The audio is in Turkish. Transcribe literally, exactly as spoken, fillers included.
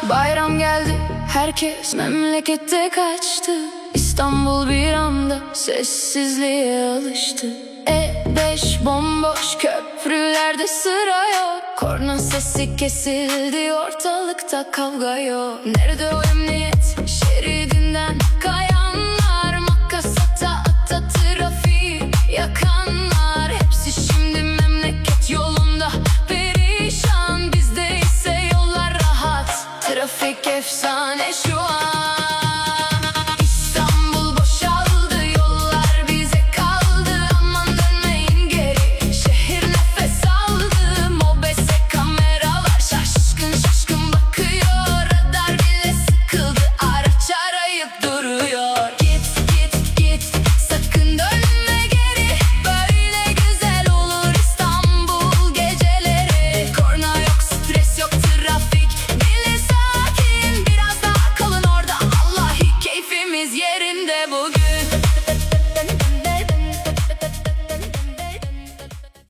Bayram geldi, herkes memlekete kaçtı. İstanbul bir anda sessizliğe alıştı. E beş bomboş, köprülerde sıra yok. Korna sesi kesildi, ortalıkta kavga yok. Nerede o emniyet şeridinden kayanlar, makas ata ata trafiği yakanlar? Hepsi şimdi memleket yolunda perişan. Bizde ise yollar rahat, trafik efsane şu an. İstanbul boşaldı, yollar bize kaldı. Aman dönmeyin geri, şehir nefes aldı. Mobese kameralar şaşkın şaşkın bakıyor. Radar bile sıkıldı, araç arayıp duruyor. Git git git, sakın dönme geri. Böyle güzel olur İstanbul geceleri. Korna yok, stres yok, trafik bile sakin. Biraz daha kalın orada, vallahi keyfimiz yerinde bugün.